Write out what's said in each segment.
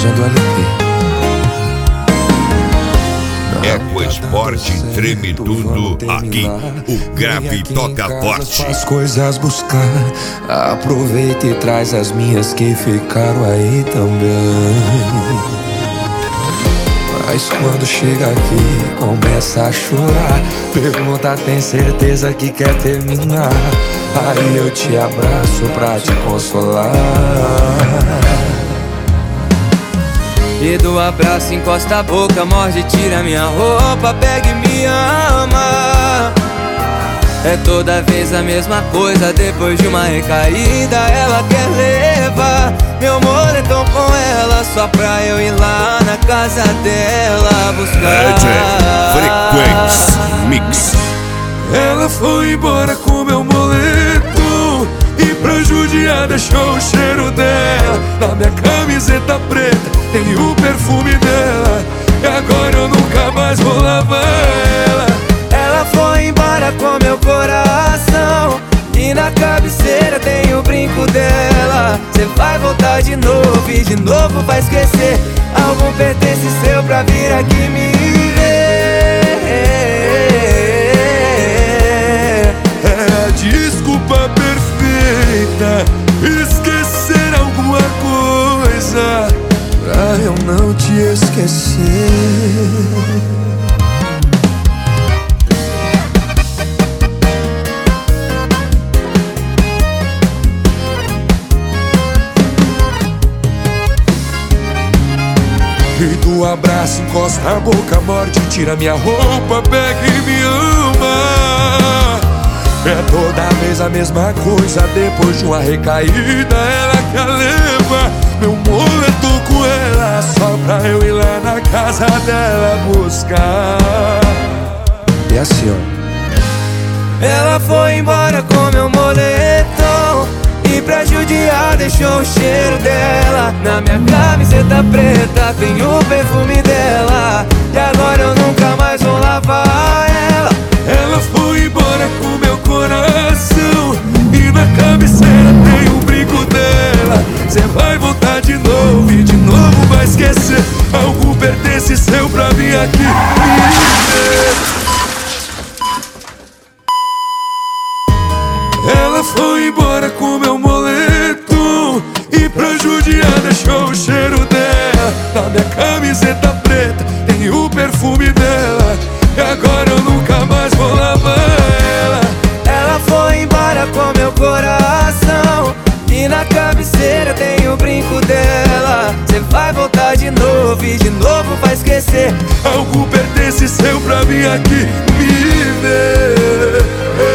usando LP. Eco Esporte treme tudo aqui. O grave toca forte. Faz coisas buscar. Aproveita e traz as minhas que ficaram aí também. Mas quando chega aqui, começa a chorar. Pergunta, tem certeza que quer terminar? Aí eu te abraço pra te consolar. E do abraço encosta a boca, morde, tira minha roupa, pega e me ama. É toda vez a mesma coisa, depois de uma recaída ela quer levar meu moletom com ela, só pra eu ir lá na casa dela buscar. Frequência Mix. Ela foi embora com meu moletom e pra judiar deixou o cheiro dela na minha camiseta preta, tem o perfume dela. E agora eu nunca mais vou lavar ela. Ela foi embora com meu coração e na cabeceira tem o brinco dela. Cê vai voltar de novo e de novo vai esquecer algum pertence seu pra vir aqui me ver. É a desculpa perfeita, esquecer alguma coisa pra eu não te esquecer. E do abraço encosta a boca, morde, tira minha roupa, pega e me ama. É toda vez a mesma coisa, depois de uma recaída ela quer levar meu moletom com ela, só pra eu ir lá na casa dela buscar. E assim, ó. Ela foi embora com meu moletom e pra judiar deixou o cheiro dela na minha camiseta preta, tem o perfume dela. E agora eu nunca mais vou lavar ela. Ela foi embora com meu coração e na cabeceira tem o brinco dela. Cê vai voltar de novo e de novo vai esquecer algo pertence seu pra vir aqui me ver. Ela foi embora com meu moletom e pra judiar deixou o cheiro dela na minha camiseta preta, tem o perfume dela. E agora eu nunca mais vou lavar ela. Ela foi embora com meu coração e na cabeceira tem o brinco dela. Cê vai voltar de novo e de novo vai esquecer algo pertence seu pra vir aqui me ver.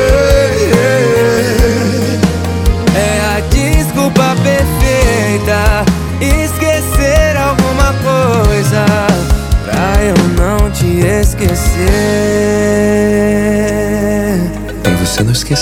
É a desculpa perfeita, esquecer alguma coisa pra eu não te esquecer. E você não esqueceu.